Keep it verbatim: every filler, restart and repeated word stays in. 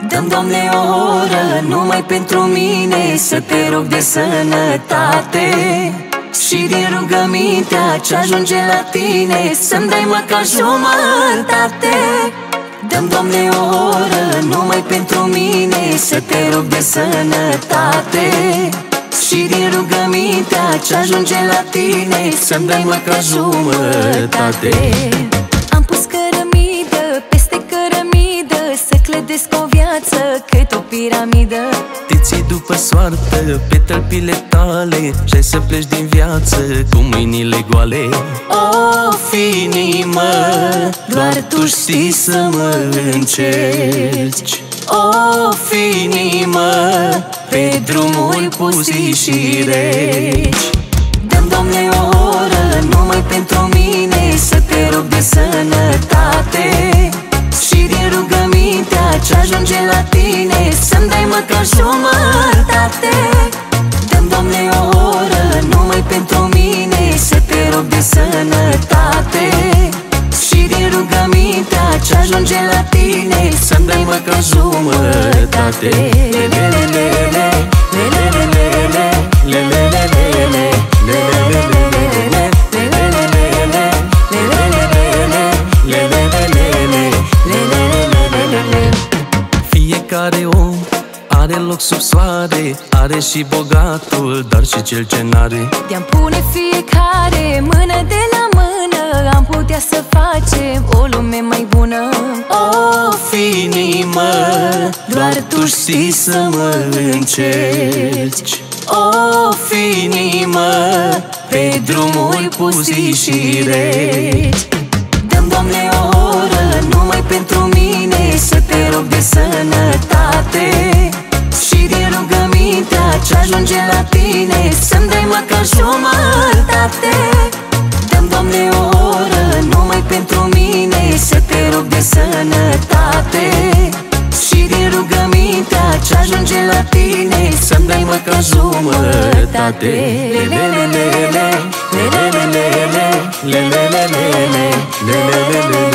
Dă-mi, Doamne, o oră numai pentru mine, să te rog de sănătate. Și din rugămintea ce ajunge la tine, să-mi dai măcar jumătate. Dă-mi, Doamne, o oră numai pentru mine, să te rog de sănătate. Și din rugămintea ce ajunge la tine, să-mi dai măcar jumătate. Am pus cărămidă peste cărămidă, să clădesc o viață cât o piramidă. Te ții după soartă pe tălpile tale și ai să pleci din viață cu mâinile goale. Of, inimă, doar tu știi să mă încerci. Of, inimă, pe drumuri pustii și reci. Dă-mi, Doamne, o oră numai pentru mine, să te rog de sănătate. Și din rugămintea ce ajunge la tine, să-mi dai măcar jumătate. Dă-mi, Doamne, o oră numai pentru mine, să te rog de sănătate. Și din rugămintea ce ajunge la tine, să-mi dai măcar jumătate. Fiecare om are loc sub soare, are și bogatul, dar și cel ce n-are. De-am pune fiecare mână de la mână, am putea să facem o lume mai bună. Of, inimă, doar tu știi să mă încerci. Of, inimă, pe drumuri pustii și reci. Dă-mi, Doamne, o oră numai pentru mine, să te rog de sănătate. Și din rugămintea ce ajunge la tine, să-mi dai măcar jumătate. Dă-mi, Doamne, o oră numai pentru mine, să te rog de sănătate. Și din rugămintea ce ajunge la tine, să-mi dai măcar jumătate. Le le le le le le le le le le le le le le le le le.